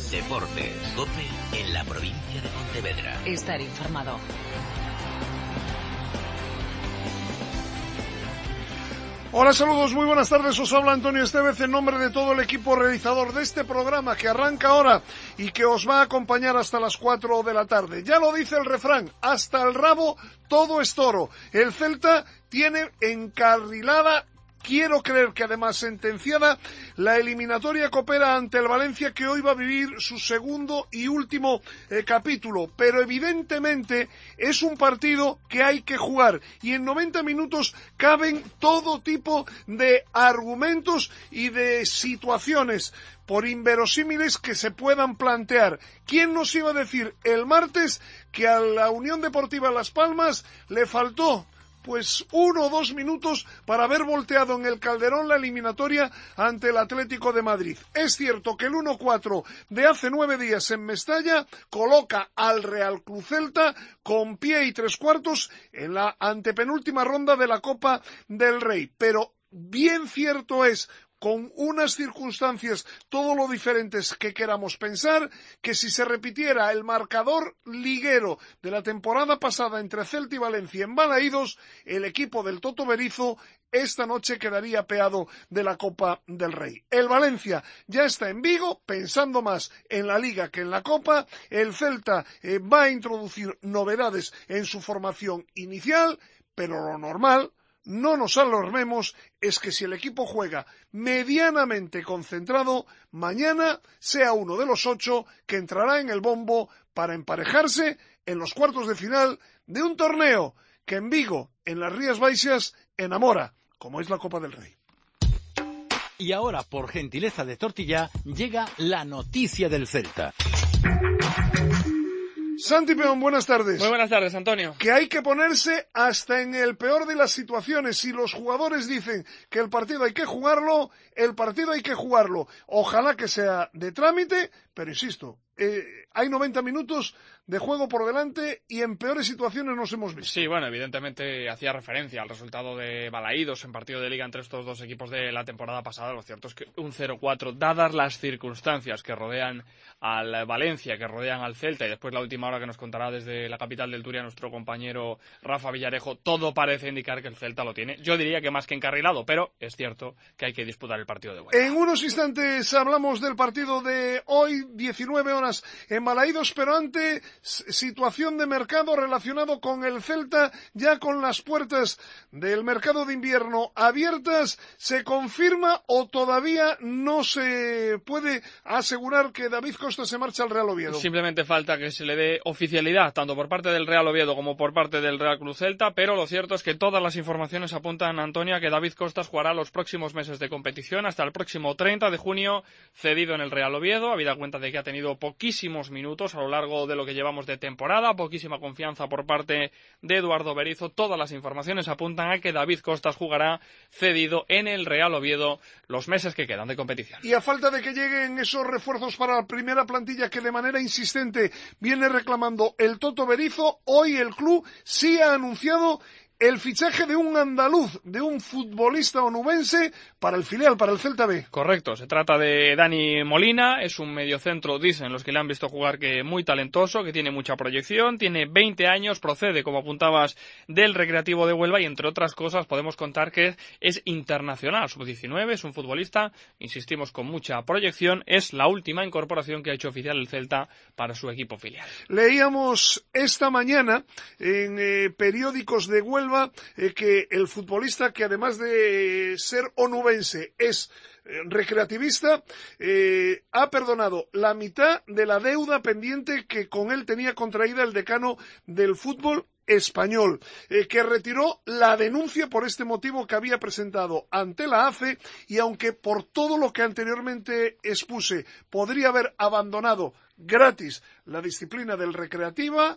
Deportes, COPE en la provincia de Pontevedra. Estar informado. Hola, saludos, muy buenas tardes, os habla Antonio Estevez en nombre de todo el equipo realizador de este programa que arranca ahora y que os va a acompañar hasta las 4 de la tarde. Ya lo dice el refrán, hasta el rabo todo es toro. El Celta tiene encarrilada, quiero creer que además sentenciada, la eliminatoria copera ante el Valencia, que hoy va a vivir su segundo y último capítulo. Pero evidentemente es un partido que hay que jugar y en 90 minutos caben todo tipo de argumentos y de situaciones, por inverosímiles que se puedan plantear. ¿Quién nos iba a decir el martes que a la Unión Deportiva Las Palmas le faltó pues 1 o 2 minutos para haber volteado en el Calderón la eliminatoria ante el Atlético de Madrid? Es cierto que el 1-4 de hace 9 días en Mestalla coloca al Real Club Celta con pie y 3/4 en la antepenúltima ronda de la Copa del Rey, pero bien cierto es, con unas circunstancias todo lo diferentes que queramos pensar, que si se repitiera el marcador liguero de la temporada pasada entre Celta y Valencia en Balaídos, el equipo del Toto Berizzo esta noche quedaría apeado de la Copa del Rey. El Valencia ya está en Vigo, pensando más en la Liga que en la Copa. El Celta va a introducir novedades en su formación inicial, pero lo normal, no nos alarmemos, es que si el equipo juega medianamente concentrado, mañana sea uno de los 8 que entrará en el bombo para emparejarse en los cuartos de final de un torneo que en Vigo, en las Rías Baixas, enamora, como es la Copa del Rey. Y ahora, por gentileza de Tortilla, llega la noticia del Celta. Santi Peón, buenas tardes. Muy buenas tardes, Antonio. Que hay que ponerse hasta en el peor de las situaciones. Si los jugadores dicen que el partido hay que jugarlo, el partido hay que jugarlo. Ojalá que sea de trámite, pero insisto, hay 90 minutos de juego por delante y en peores situaciones nos hemos visto. Sí, bueno, evidentemente hacía referencia al resultado de Balaídos en partido de liga entre estos dos equipos de la temporada pasada. Lo cierto es que un 0-4, dadas las circunstancias que rodean al Valencia, que rodean al Celta, y después la última hora que nos contará desde la capital del Turia nuestro compañero Rafa Villarejo, todo parece indicar que el Celta lo tiene. Yo diría que más que encarrilado, pero es cierto que hay que disputar el partido de vuelta. En unos instantes hablamos del partido de hoy, 19 horas en Balaídos, pero antes, situación de mercado relacionado con el Celta, ya con las puertas del mercado de invierno abiertas. ¿Se confirma o todavía no se puede asegurar que David Costa se marcha al Real Oviedo? Simplemente falta que se le dé oficialidad, tanto por parte del Real Oviedo como por parte del Real Club Celta, pero lo cierto es que todas las informaciones apuntan, Antonia, a que David Costas jugará los próximos meses de competición hasta el próximo 30 de junio, cedido en el Real Oviedo, habida cuenta de que ha tenido poquísimos minutos a lo largo de lo que llevamos de temporada, poquísima confianza por parte de Eduardo Berizzo. Todas las informaciones apuntan a que David Costas jugará cedido en el Real Oviedo los meses que quedan de competición. Y a falta de que lleguen esos refuerzos para la primera plantilla que de manera insistente viene reclamando el Toto Berizzo, hoy el club sí ha anunciado el fichaje de un andaluz, de un futbolista onubense para el filial, para el Celta B. Correcto, se trata de Dani Molina, es un mediocentro, dicen los que le han visto jugar, que muy talentoso, que tiene mucha proyección, tiene 20 años, procede, como apuntabas, del Recreativo de Huelva y entre otras cosas podemos contar que es internacional, sub-19, es un futbolista, insistimos, con mucha proyección, es la última incorporación que ha hecho oficial el Celta para su equipo filial. Leíamos esta mañana en periódicos de Huelva que el futbolista, que además de ser onubense es recreativista, ha perdonado la mitad de la deuda pendiente que con él tenía contraída el decano del fútbol español, que retiró la denuncia por este motivo que había presentado ante la AFE, y aunque por todo lo que anteriormente expuse podría haber abandonado gratis la disciplina del recreativo,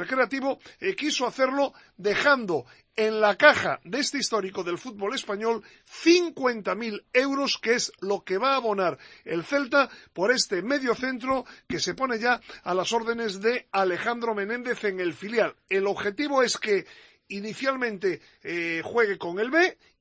quiso hacerlo dejando en la caja de este histórico del fútbol español 50.000 euros, que es lo que va a abonar el Celta por este mediocentro que se pone ya a las órdenes de Alejandro Menéndez en el filial. El objetivo es que inicialmente juegue con el B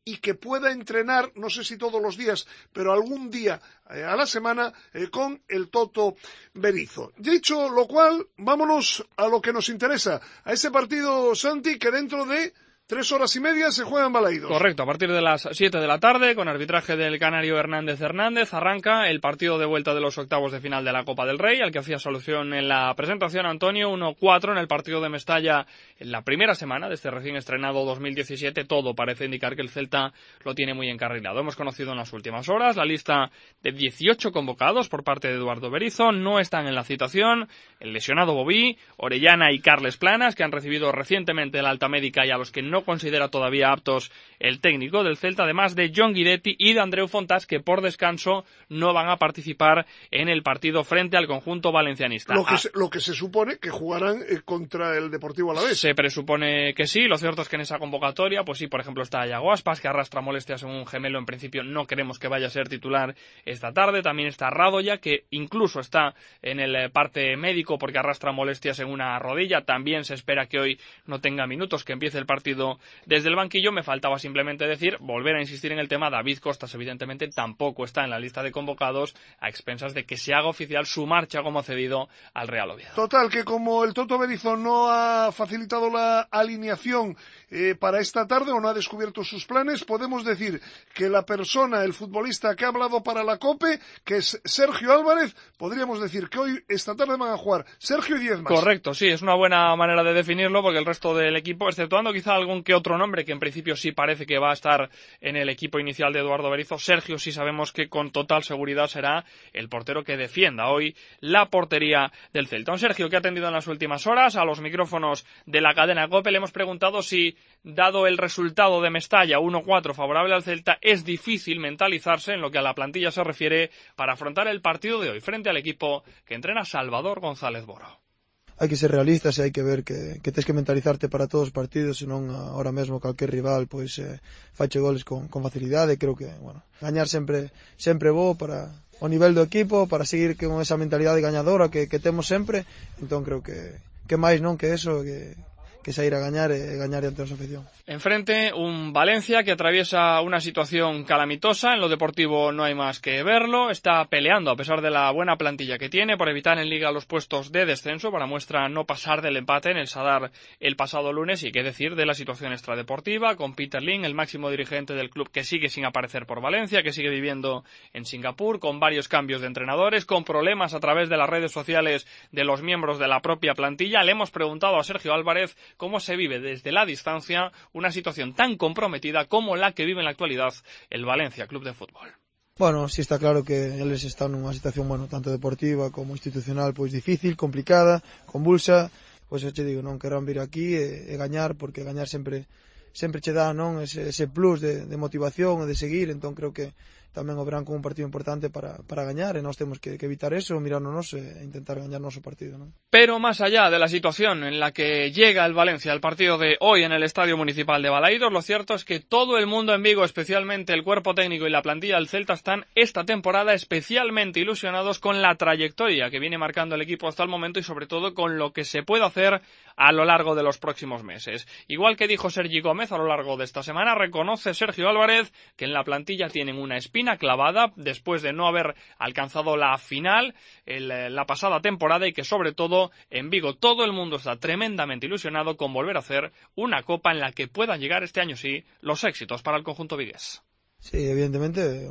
y que pueda entrenar, no sé si todos los días, pero algún día a la semana con el Toto Berizzo. Dicho lo cual, vámonos a lo que nos interesa, a ese partido, Santi, que dentro de 3 horas y media se juega en Balaidos. Correcto, a partir de las 7 de la tarde, con arbitraje del canario Hernández, arranca el partido de vuelta de los octavos de final de la Copa del Rey, al que hacía solución en la presentación Antonio, 1-4 en el partido de Mestalla en la primera semana de este recién estrenado 2017. Todo parece indicar que el Celta lo tiene muy encarrilado. Hemos conocido en las últimas horas la lista de 18 convocados por parte de Eduardo Berizzo. No están en la citación el lesionado Bobí, Orellana y Carles Planas, que han recibido recientemente la alta médica y a los que no considera todavía aptos el técnico del Celta, además de John Guidetti y de Andreu Fontás, que por descanso no van a participar en el partido frente al conjunto valencianista. Lo que se supone que jugarán contra el Deportivo Alavés. Se presupone que sí. Lo cierto es que en esa convocatoria, pues sí, por ejemplo está Iago Aspas, que arrastra molestias en un gemelo. En principio no queremos que vaya a ser titular esta tarde. También está Radoya, que incluso está en el parte médico porque arrastra molestias en una rodilla. También se espera que hoy no tenga minutos, que empiece el partido desde el banquillo. Me faltaba simplemente decir, volver a insistir en el tema, David Costas evidentemente tampoco está en la lista de convocados, a expensas de que se haga oficial su marcha como cedido al Real Oviedo. Total, que como el Toto Berizzo no ha facilitado la alineación para esta tarde o no ha descubierto sus planes, podemos decir que la persona, el futbolista que ha hablado para la COPE, que es Sergio Álvarez, podríamos decir que hoy, esta tarde van a jugar Sergio y 10 más. Correcto, sí, es una buena manera de definirlo, porque el resto del equipo, exceptuando quizá algún que otro nombre que en principio sí parece que va a estar en el equipo inicial de Eduardo Berizzo, Sergio sí sabemos que con total seguridad será el portero que defienda hoy la portería del Celta. Un Sergio que ha atendido en las últimas horas a los micrófonos de la cadena COPE. Le hemos preguntado si, dado el resultado de Mestalla 1-4 favorable al Celta, es difícil mentalizarse en lo que a la plantilla se refiere para afrontar el partido de hoy frente al equipo que entrena Salvador González Boro. Hai que ser realistas e hai que ver que tens que mentalizarte para todos os partidos, senón ahora mesmo calquer rival pois fache goles con facilidade. Creo que, bueno, gañar sempre bo para o nivel do equipo, para seguir con esa mentalidade gañadora que temos sempre. Entón creo que máis non que eso, que sair a gañar e gañar ante a nosa afición. Enfrente, un Valencia que atraviesa una situación calamitosa. En lo deportivo no hay más que verlo. Está peleando, a pesar de la buena plantilla que tiene, por evitar en Liga los puestos de descenso, para muestra no pasar del empate en el Sadar el pasado lunes. Y qué decir de la situación extradeportiva, con Peter Lim, el máximo dirigente del club, que sigue sin aparecer por Valencia, que sigue viviendo en Singapur, con varios cambios de entrenadores, con problemas a través de las redes sociales de los miembros de la propia plantilla. Le hemos preguntado a Sergio Álvarez cómo se vive desde la distancia una situación tan comprometida como la que vive en la actualidad el Valencia Club de Fútbol. Bueno, sí está claro que eles están nunha situación, bueno, tanto deportiva como institucional, pois difícil, complicada, convulsa. Pois eu te digo, non querrán vir aquí e gañar, porque gañar sempre che dá, non, ese plus de motivación e de seguir. Entón creo que tamén o verán como un partido importante para gañar, e nós temos que evitar eso, mirarnos e intentar gañar noso partido, non? Pero más allá de la situación en la que llega el Valencia al partido de hoy en el Estadio Municipal de Balaidos, lo cierto es que todo el mundo en Vigo, especialmente el cuerpo técnico y la plantilla del Celta, están esta temporada especialmente ilusionados con la trayectoria que viene marcando el equipo hasta el momento y sobre todo con lo que se puede hacer a lo largo de los próximos meses. Igual que dijo Sergi Gómez a lo largo de esta semana, reconoce Sergio Álvarez que en la plantilla tienen una espina clavada después de no haber alcanzado la final la pasada temporada, y que sobre todo en Vigo todo el mundo está tremendamente ilusionado con volver a hacer una copa en la que puedan llegar este año sí los éxitos para el conjunto vigués. Sí, evidentemente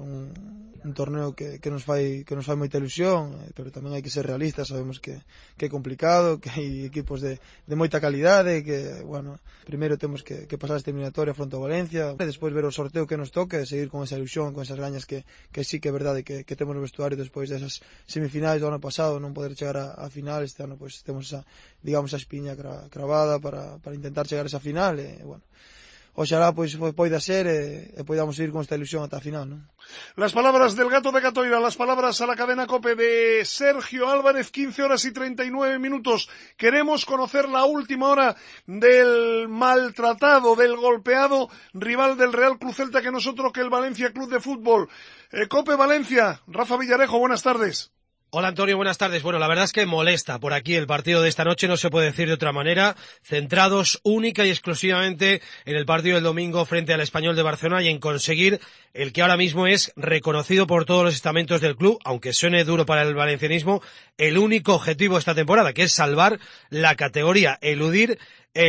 un torneo que nos fai moita ilusión, pero tamén hai que ser realistas. Sabemos que é complicado, que hai equipos de moita calidade, que, bueno, primeiro temos que pasar esta eliminatoria fronte ao Valencia, e despois ver o sorteo que nos toque, seguir con esa ilusión, con esas gañas que sí que é verdade que temos no vestuario despois desas semifinais do ano pasado, non poder chegar a final. Este ano pois temos esa, digamos, esa espiña cravada para intentar chegar a esa final, e, bueno, oxalá pois poida ser e poidamos seguir con esta ilusión ata a final, non? Las palabras del gato de Catoira, las palabras a la cadena COPE de Sergio Álvarez, 15 horas y 39 minutos. Queremos conocer la última hora del maltratado, del golpeado rival del Real Club Celta, que no es otro que el Valencia Club de Fútbol. COPE Valencia, Rafa Villarejo, buenas tardes. Hola Antonio, buenas tardes. Bueno, la verdad es que molesta por aquí el partido de esta noche, no se puede decir de otra manera, centrados única y exclusivamente en el partido del domingo frente al Español de Barcelona y en conseguir el que ahora mismo es reconocido por todos los estamentos del club, aunque suene duro para el valencianismo, el único objetivo esta temporada, que es salvar la categoría, eludir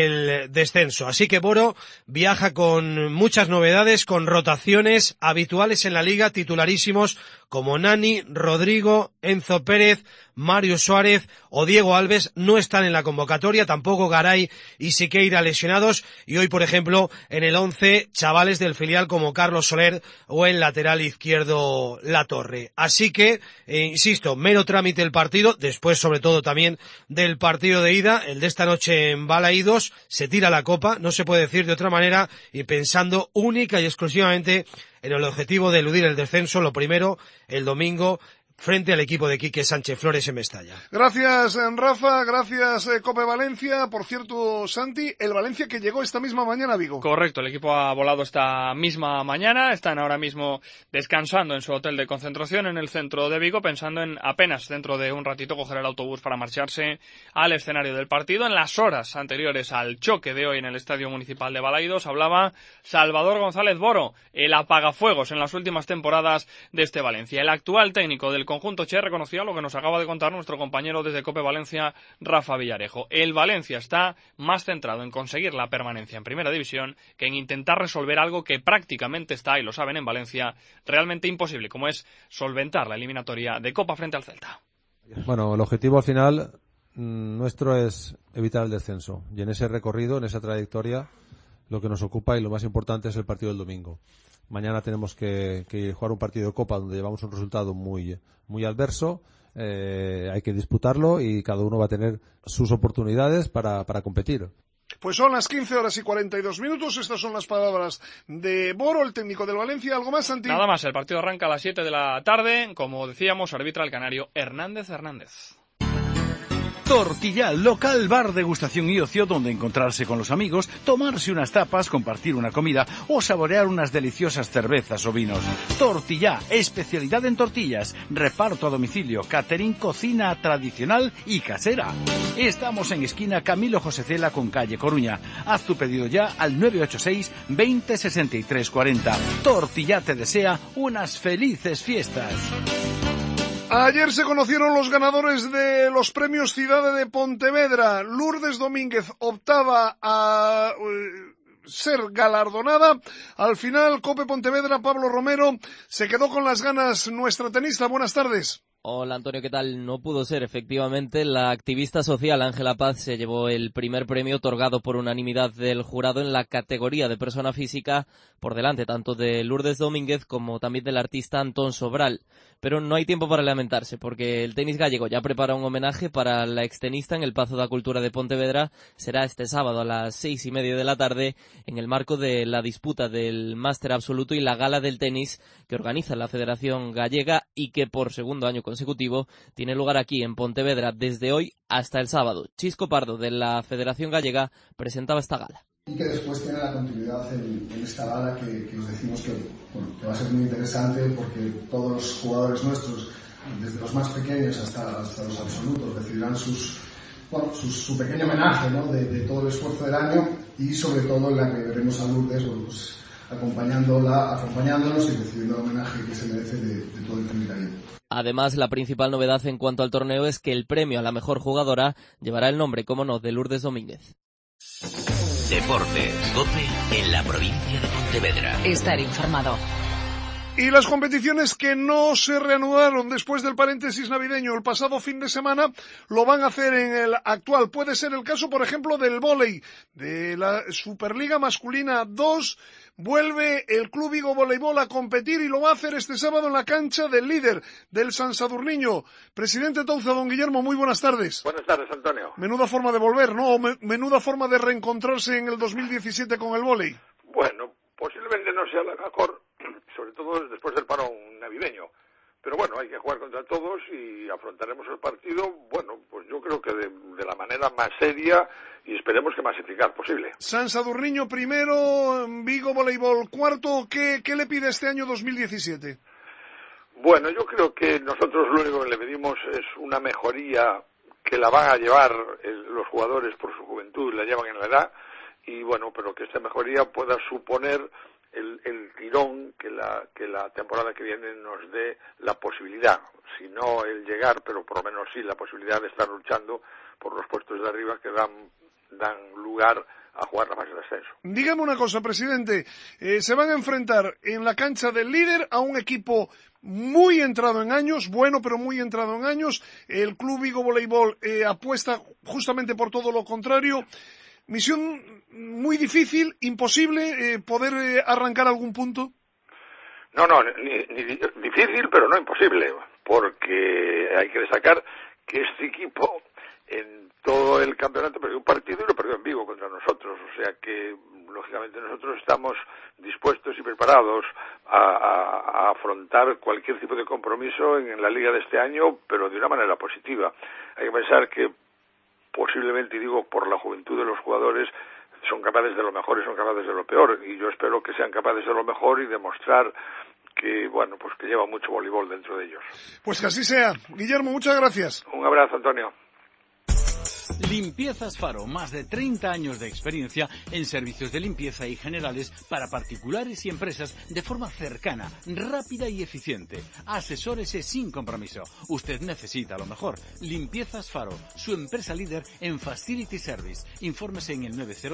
el descenso. Así que Boro viaja con muchas novedades, con rotaciones habituales en la liga, titularísimos como Nani, Rodrigo, Enzo Pérez, Mario Suárez o Diego Alves no están en la convocatoria, tampoco Garay y Siqueira lesionados, y hoy, por ejemplo, en el 11, chavales del filial como Carlos Soler o el lateral izquierdo Latorre. Así que, insisto, mero trámite el partido, después sobre todo también del partido de ida, el de esta noche en Balaídos, se tira la copa, no se puede decir de otra manera, y pensando única y exclusivamente en el objetivo de eludir el descenso, lo primero, el domingo, frente al equipo de Quique Sánchez Flores en Mestalla. Gracias, Rafa, gracias, Cope Valencia. Por cierto, Santi, el Valencia que llegó esta misma mañana a Vigo. Correcto, el equipo ha volado esta misma mañana, están ahora mismo descansando en su hotel de concentración en el centro de Vigo, pensando en apenas dentro de un ratito coger el autobús para marcharse al escenario del partido. En las horas anteriores al choque de hoy en el Estadio Municipal de Balaídos hablaba Salvador González Boro, el apagafuegos en las últimas temporadas de este Valencia. El actual técnico del conjunto Che reconocía lo que nos acaba de contar nuestro compañero desde Cope Valencia, Rafa Villarejo. El Valencia está más centrado en conseguir la permanencia en Primera División que en intentar resolver algo que prácticamente está, y lo saben en Valencia, realmente imposible, como es solventar la eliminatoria de Copa frente al Celta. Bueno, el objetivo al final nuestro es evitar el descenso, y en ese recorrido, en esa trayectoria, lo que nos ocupa y lo más importante es el partido del domingo. Mañana tenemos que jugar un partido de Copa donde llevamos un resultado muy adverso, hay que disputarlo y cada uno va a tener sus oportunidades para competir. Pues son las 15:42, estas son las palabras de Boro, el técnico del Valencia. ¿Algo más, Santi? Nada más, el partido arranca a las 7 de la tarde, como decíamos, arbitra el canario Hernández. Tortilla, local, bar, degustación y ocio donde encontrarse con los amigos, tomarse unas tapas, compartir una comida o saborear unas deliciosas cervezas o vinos. Tortilla, especialidad en tortillas, reparto a domicilio, catering, cocina tradicional y casera. Estamos en esquina Camilo José Cela con calle Coruña. Haz tu pedido ya al 986 20 63 40. Tortilla te desea unas felices fiestas. Ayer se conocieron los ganadores de los premios Cidade de Pontevedra. Lourdes Domínguez optaba a ser galardonada. Al final, Cope Pontevedra, Pablo Romero, se quedó con las ganas. Nuestra tenista, buenas tardes. Hola Antonio, ¿qué tal? No pudo ser, efectivamente. La activista social Ángela Paz se llevó el primer premio otorgado por unanimidad del jurado en la categoría de persona física, por delante tanto de Lourdes Domínguez como también del artista Antón Sobral. Pero no hay tiempo para lamentarse, porque el tenis gallego ya prepara un homenaje para la extenista en el Pazo da Cultura de Pontevedra. Será este sábado a las 6:30 de la tarde, en el marco de la disputa del Máster Absoluto y la Gala del Tenis que organiza la Federación Gallega y que por segundo año consecutivo tiene lugar aquí en Pontevedra desde hoy hasta el sábado. Chisco Pardo, de la Federación Gallega, presentaba esta gala. Y que después tiene la continuidad en esta gala que os decimos que va a ser muy interesante, porque todos los jugadores nuestros, desde los más pequeños hasta los absolutos, recibirán su pequeño homenaje, ¿no?, de todo el esfuerzo del año, y sobre todo en la que veremos a Lourdes acompañándonos y recibiendo el homenaje que se merece de todo el tenis gallego. Además, la principal novedad en cuanto al torneo es que el premio a la mejor jugadora llevará el nombre, como no, de Lourdes Domínguez. Deportes, COPE en la provincia de Pontevedra. Estar informado. Y las competiciones que no se reanudaron después del paréntesis navideño el pasado fin de semana lo van a hacer en el actual. Puede ser el caso, por ejemplo, del vóley, de la Superliga Masculina 2. Vuelve el Club Vigo Voleibol a competir y lo va a hacer este sábado en la cancha del líder, del San Sadurniño. Presidente Touza, don Guillermo, muy buenas tardes. Buenas tardes, Antonio. Menuda forma de volver, ¿no? Menuda forma de reencontrarse en el 2017 con el vóley. Bueno, posiblemente no sea la mejor, sobre todo después del parón navideño. Pero bueno, hay que jugar contra todos y afrontaremos el partido, bueno, pues yo creo que de la manera más seria y esperemos que más eficaz posible. San Sadurniño primero, Vigo Voleibol cuarto. ¿Qué le pide este año 2017? Bueno, yo creo que nosotros lo único que le pedimos es una mejoría que la van a llevar los jugadores por su juventud, la llevan en la edad, y bueno, pero que esta mejoría pueda suponer el tirón que la temporada que viene nos dé la posibilidad, si no el llegar, pero por lo menos sí la posibilidad de estar luchando por los puestos de arriba que dan lugar a jugar la fase de ascenso. Dígame una cosa, presidente, se van a enfrentar en la cancha del líder a un equipo muy entrado en años, bueno, pero muy entrado en años. El Club Vigo Voleibol apuesta justamente por todo lo contrario. Misión muy difícil, imposible poder arrancar algún punto. No, ni difícil, pero no imposible, porque hay que destacar que este equipo en todo el campeonato perdió un partido y lo perdió en Vigo contra nosotros, o sea que lógicamente nosotros estamos dispuestos y preparados a afrontar cualquier tipo de compromiso en la liga de este año, pero de una manera positiva. Hay que pensar que posiblemente, digo, por la juventud de los jugadores, son capaces de lo mejor y son capaces de lo peor, y yo espero que sean capaces de lo mejor y demostrar que, bueno, pues que lleva mucho voleibol dentro de ellos. Pues que así sea. Guillermo, muchas gracias. Un abrazo, Antonio. Limpiezas Faro, más de 30 años de experiencia en servicios de limpieza y generales para particulares y empresas de forma cercana, rápida y eficiente. Asesórese sin compromiso. Usted necesita lo mejor. Limpiezas Faro, su empresa líder en Facility Service. Infórmese en el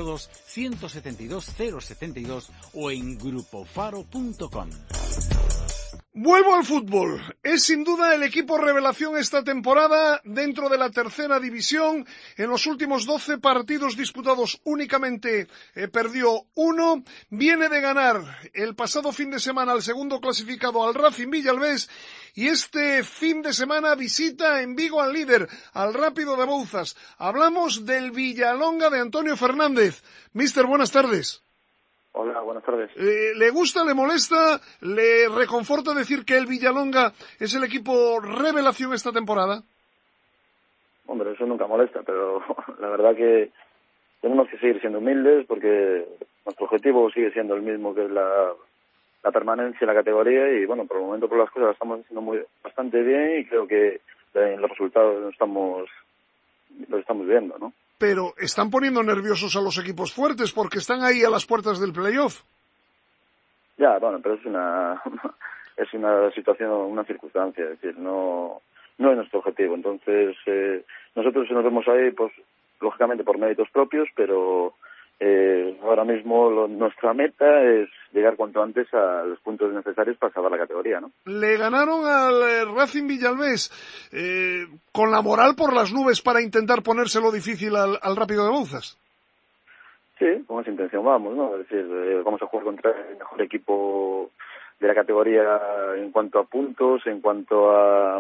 902-172-072 o en grupofaro.com. Vuelvo al fútbol. Es sin duda el equipo revelación esta temporada dentro de la tercera división. En los últimos 12 partidos disputados únicamente perdió 1. Viene de ganar el pasado fin de semana al segundo clasificado, al Racing Villalbés, y este fin de semana visita en Vigo al líder, al Rápido de Bouzas. Hablamos del Villalonga de Antonio Fernández. Mister, buenas tardes. Hola, buenas tardes. ¿Le gusta, le molesta, le reconforta decir que el Villalonga es el equipo revelación esta temporada? Hombre, eso nunca molesta, pero la verdad que tenemos que seguir siendo humildes porque nuestro objetivo sigue siendo el mismo, que es la permanencia en la categoría, y bueno, por el momento por las cosas las estamos haciendo bastante bien y creo que en los resultados los estamos viendo, ¿no? Pero están poniendo nerviosos a los equipos fuertes porque están ahí a las puertas del playoff. Ya, bueno, pero es una situación, una circunstancia, es decir, no es nuestro objetivo. Entonces, nosotros nos vemos ahí, pues, lógicamente por méritos propios, pero ahora mismo nuestra meta es llegar cuanto antes a los puntos necesarios para salvar la categoría, ¿no? Le ganaron al Racing Villalbés con la moral por las nubes para intentar ponérselo difícil al Rápido de Bouzas. Sí, con esa intención vamos, ¿no? Es decir, vamos a jugar contra el mejor equipo de la categoría en cuanto a puntos, en cuanto a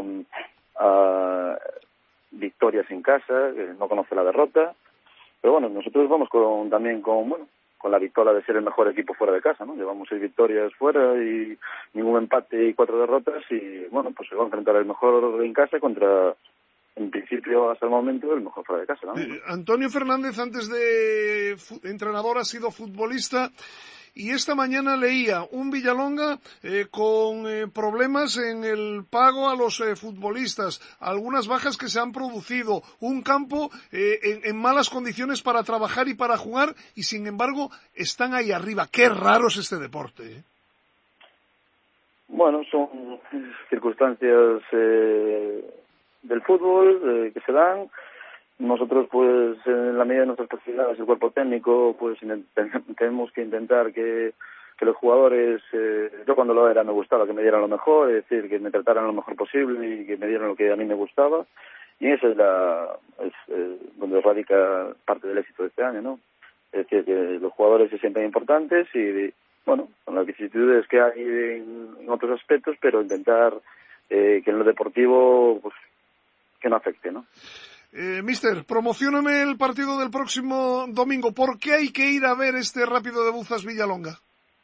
victorias en casa, que no conoce la derrota. Pero bueno, nosotros vamos también con la victoria de ser el mejor equipo fuera de casa, ¿no? Llevamos 6 victorias fuera y ningún empate y 4 derrotas, y bueno, pues se va a enfrentar el mejor en casa contra, en principio hasta el momento, el mejor fuera de casa, ¿no? Antonio Fernández, antes de entrenador, ha sido futbolista. Y esta mañana leía un Villalonga con problemas en el pago a los futbolistas, algunas bajas que se han producido, un campo en malas condiciones para trabajar y para jugar, y sin embargo están ahí arriba. Qué raro es este deporte, ¿eh? Bueno, son circunstancias del fútbol que se dan. Nosotros, pues, en la medida de nuestras posibilidades, el cuerpo técnico, pues, tenemos que intentar que los jugadores, yo cuando lo era me gustaba que me dieran lo mejor, es decir, que me trataran lo mejor posible y que me dieran lo que a mí me gustaba, y esa es donde radica parte del éxito de este año, ¿no? Es decir, que los jugadores se sienten importantes y, bueno, con las vicisitudes que hay en otros aspectos, pero intentar que en lo deportivo, pues, que no afecte, ¿no? Mister, promocióname el partido del próximo domingo. ¿Por qué hay que ir a ver este Rápido de Bouzas Villalonga?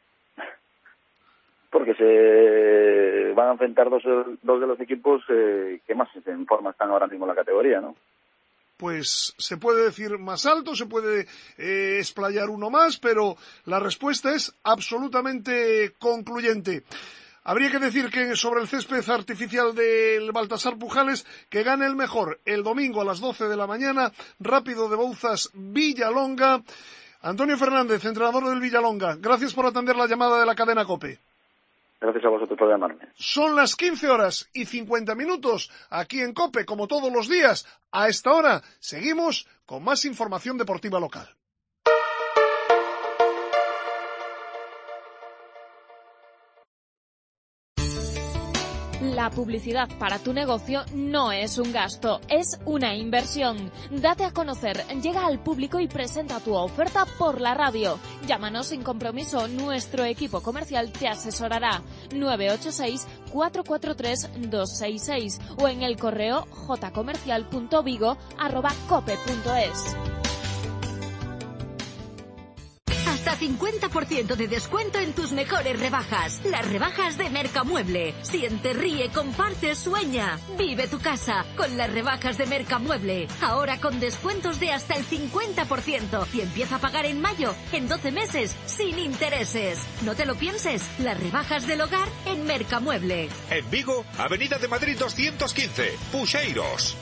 Porque se van a enfrentar dos de los equipos que más en forma están ahora mismo en la categoría, ¿no? Pues se puede decir más alto, se puede explayar uno más, pero la respuesta es absolutamente concluyente. Habría que decir que sobre el césped artificial del Baltasar Pujales, que gane el mejor el domingo a las 12 de la mañana, Rápido de Bouzas Villalonga. Antonio Fernández, entrenador del Villalonga, gracias por atender la llamada de la cadena COPE. Gracias a vosotros por llamarme. Son las 15:50 aquí en COPE, como todos los días. A esta hora seguimos con más información deportiva local. La publicidad para tu negocio no es un gasto, es una inversión. Date a conocer, llega al público y presenta tu oferta por la radio. Llámanos sin compromiso, nuestro equipo comercial te asesorará. 986-443-266 o en el correo jcomercial.vigo@cope.es. Hasta 50% de descuento en tus mejores rebajas. Las rebajas de Mercamueble. Siente, ríe, comparte, sueña. Vive tu casa con las rebajas de Mercamueble. Ahora con descuentos de hasta el 50%. Y empieza a pagar en mayo, en 12 meses, sin intereses. No te lo pienses. Las rebajas del hogar en Mercamueble. En Vigo, Avenida de Madrid 215, Puxeiros.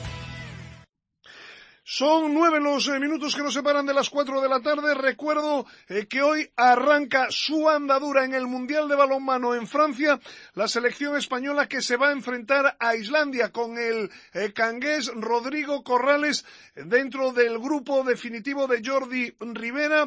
Son 9 los minutos que nos separan de las 4 de la tarde. Recuerdo que hoy arranca su andadura en el Mundial de Balonmano en Francia, la selección española que se va a enfrentar a Islandia con el cangués Rodrigo Corrales dentro del grupo definitivo de Jordi Rivera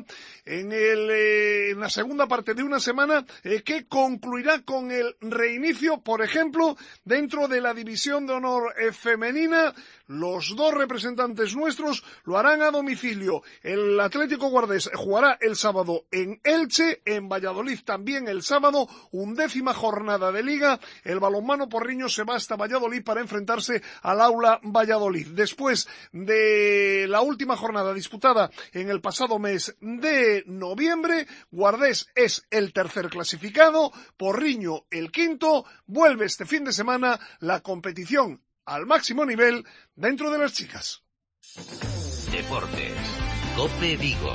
en la segunda parte de una semana que concluirá con el reinicio, por ejemplo, dentro de la división de honor femenina. Los dos representantes nuestros lo harán a domicilio. El Atlético Guardés jugará el sábado en Elche, en Valladolid también el sábado, 11ª jornada de Liga. El balonmano Porriño se va hasta Valladolid para enfrentarse al Aula Valladolid. Después de la última jornada disputada en el pasado mes de noviembre, Guardés es el tercer clasificado, Porriño el quinto. Vuelve este fin de semana la competición al máximo nivel dentro de las chicas. Deportes. COPE Vigo.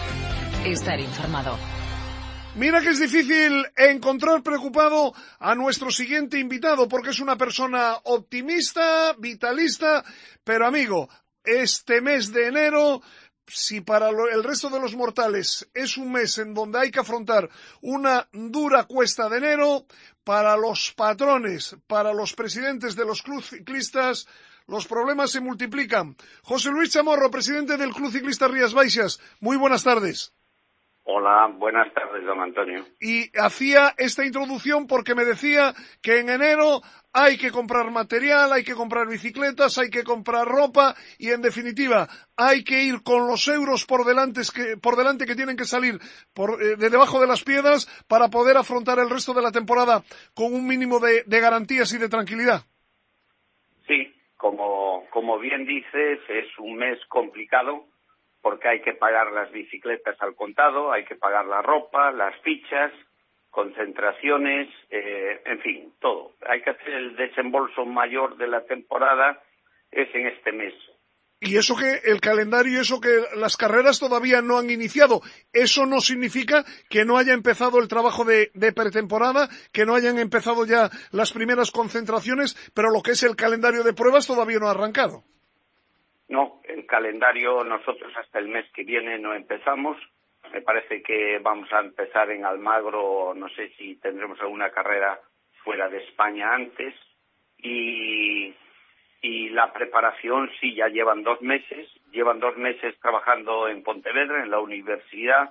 Estar informado. Mira que es difícil encontrar preocupado a nuestro siguiente invitado porque es una persona optimista, vitalista, pero amigo, este mes de enero, si para el resto de los mortales es un mes en donde hay que afrontar una dura cuesta de enero, para los patrones, para los presidentes de los clubes ciclistas, los problemas se multiplican. José Luis Chamorro, presidente del Club Ciclista Rías Baixas, muy buenas tardes. Hola, buenas tardes, don Antonio. Y hacía esta introducción porque me decía que en enero hay que comprar material, hay que comprar bicicletas, hay que comprar ropa y, en definitiva, hay que ir con los euros por delante que tienen que salir de debajo de las piedras para poder afrontar el resto de la temporada con un mínimo de garantías y de tranquilidad. Sí, como bien dices, es un mes complicado porque hay que pagar las bicicletas al contado, hay que pagar la ropa, las fichas, concentraciones, en fin, todo. Hay que hacer el desembolso mayor de la temporada, es en este mes. Y eso que el calendario, eso que las carreras todavía no han iniciado, eso no significa que no haya empezado el trabajo de pretemporada, que no hayan empezado ya las primeras concentraciones, pero lo que es el calendario de pruebas todavía no ha arrancado. No, el calendario nosotros hasta el mes que viene no empezamos. Me parece que vamos a empezar en Almagro, no sé si tendremos alguna carrera fuera de España antes. Y la preparación sí, ya llevan 2 meses. Llevan 2 meses trabajando en Pontevedra, en la universidad,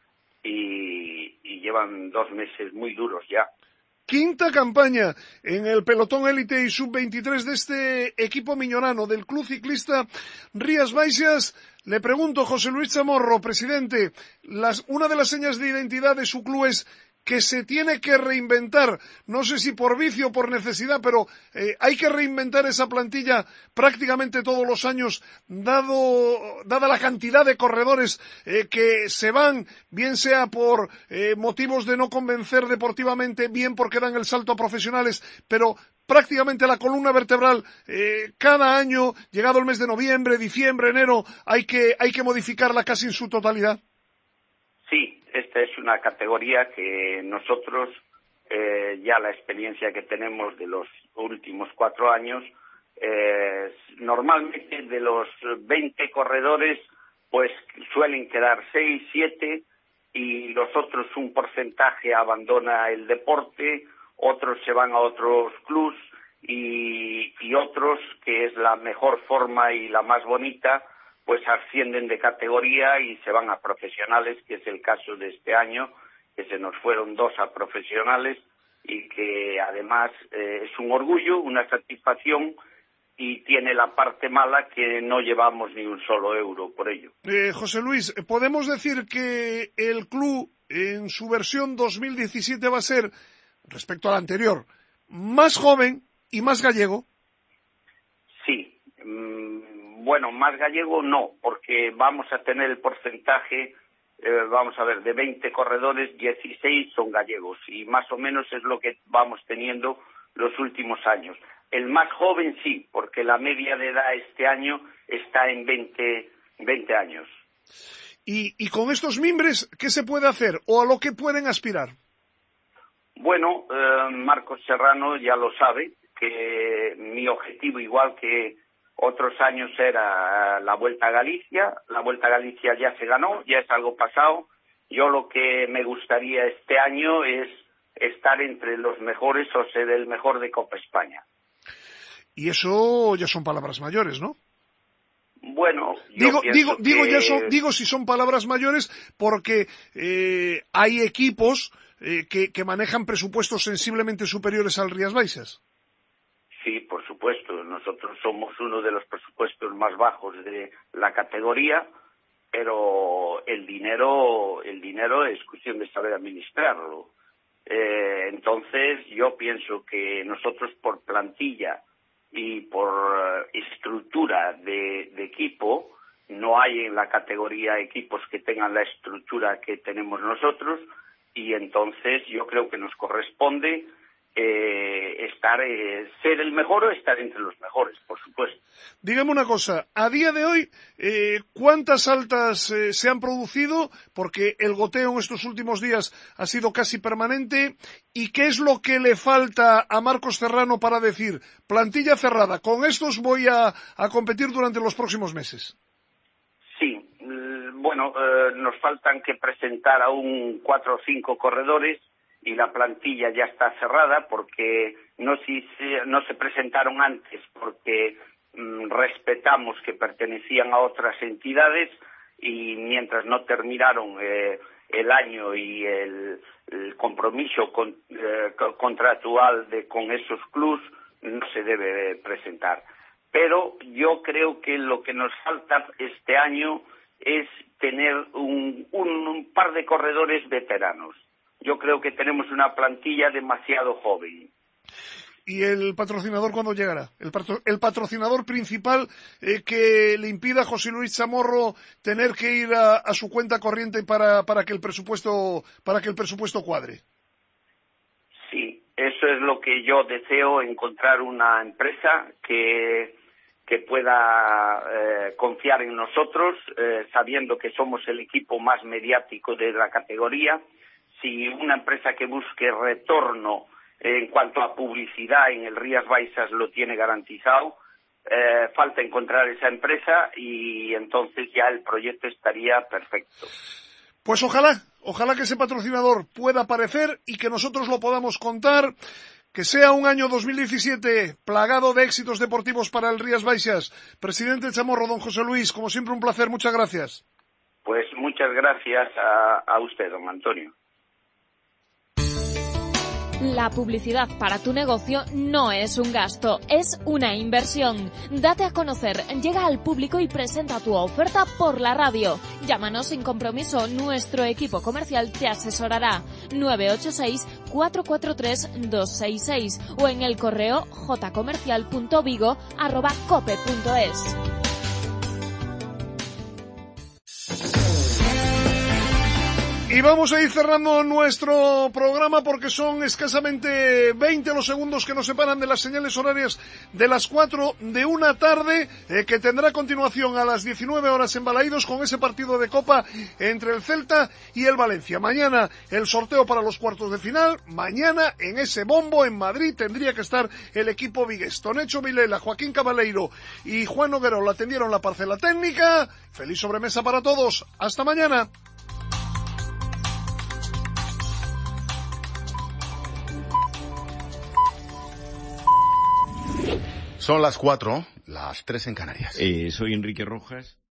y llevan 2 meses muy duros ya. Quinta campaña en el pelotón élite y sub-23 de este equipo miñorano del Club Ciclista Rías Baixas. Le pregunto, José Luis Chamorro, presidente, una de las señas de identidad de su club es que se tiene que reinventar, no sé si por vicio o por necesidad, pero hay que reinventar esa plantilla prácticamente todos los años, dada la cantidad de corredores que se van, bien sea por motivos de no convencer deportivamente, bien porque dan el salto a profesionales, pero prácticamente la columna vertebral cada año, llegado el mes de noviembre, diciembre, enero, hay que modificarla casi en su totalidad. Sí, esta es una categoría que nosotros ya la experiencia que tenemos de los últimos 4 años, normalmente de los 20 corredores, pues suelen quedar 6, 7 y los otros un porcentaje abandona el deporte, otros se van a otros clubs y otros, que es la mejor forma y la más bonita, pues ascienden de categoría y se van a profesionales, que es el caso de este año, que se nos fueron 2 a profesionales y que además es un orgullo, una satisfacción y tiene la parte mala que no llevamos ni un solo euro por ello. José Luis, ¿podemos decir que el club en su versión 2017 va a ser, respecto a la anterior, más joven y más gallego? Sí. Bueno, más gallego no, porque vamos a tener el porcentaje, vamos a ver, de 20 corredores, 16 son gallegos y más o menos es lo que vamos teniendo los últimos años. El más joven sí, porque la media de edad este año está en 20 años. ¿Y con estos mimbres qué se puede hacer o a lo que pueden aspirar? Bueno, Marcos Serrano ya lo sabe, que mi objetivo, igual que otros años, era la Vuelta a Galicia. La Vuelta a Galicia ya se ganó, ya es algo pasado. Yo lo que me gustaría este año es estar entre los mejores o ser el mejor de Copa España. Y eso ya son palabras mayores, ¿no? Bueno, digo si son palabras mayores porque hay equipos que manejan presupuestos sensiblemente superiores al Rías Baixas. Sí, por supuesto. Nosotros somos uno de los presupuestos más bajos de la categoría, pero el dinero es cuestión de saber administrarlo. Entonces, yo pienso que nosotros por plantilla y por estructura de equipo, no hay en la categoría equipos que tengan la estructura que tenemos nosotros, y entonces yo creo que nos corresponde ser el mejor o estar entre los mejores, por supuesto. Dígame una cosa, a día de hoy, ¿cuántas altas se han producido? Porque el goteo en estos últimos días ha sido casi permanente. ¿Y qué es lo que le falta a Marcos Serrano para decir, plantilla cerrada, con estos voy a competir durante los próximos meses? Sí, bueno, nos faltan que presentar aún 4 o 5 corredores, y la plantilla ya está cerrada porque no se presentaron antes porque respetamos que pertenecían a otras entidades, y mientras no terminaron el año y el compromiso contractual con esos clubs, no se debe presentar. Pero yo creo que lo que nos falta este año es tener un par de corredores veteranos. Yo creo que tenemos una plantilla demasiado joven. ¿Y el patrocinador cuándo llegará? El patrocinador principal que le impida a José Luis Chamorro tener que ir a su cuenta corriente para que el presupuesto cuadre. Sí, eso es lo que yo deseo, encontrar una empresa que pueda confiar en nosotros, sabiendo que somos el equipo más mediático de la categoría. Si una empresa que busque retorno en cuanto a publicidad en el Rías Baixas lo tiene garantizado, falta encontrar esa empresa y entonces ya el proyecto estaría perfecto. Pues ojalá que ese patrocinador pueda aparecer y que nosotros lo podamos contar. Que sea un año 2017 plagado de éxitos deportivos para el Rías Baixas. Presidente Chamorro, don José Luis, como siempre un placer, muchas gracias. Pues muchas gracias a usted, don Antonio. La publicidad para tu negocio no es un gasto, es una inversión. Date a conocer, llega al público y presenta tu oferta por la radio. Llámanos sin compromiso, nuestro equipo comercial te asesorará. 986-443-266 o en el correo jcomercial.vigo@cope.es. Y vamos a ir cerrando nuestro programa porque son escasamente 20 los segundos que nos separan de las señales horarias de las 4 de una tarde, que tendrá continuación a las 19 horas en Balaídos con ese partido de Copa entre el Celta y el Valencia. Mañana el sorteo para los cuartos de final. Mañana en ese bombo en Madrid tendría que estar el equipo vigués. Tonecho Vilela, Joaquín Cabaleiro y Juan Noguerola atendieron la parcela técnica. Feliz sobremesa para todos. Hasta mañana. Son las 4, las 3 en Canarias. Soy Enrique Rojas.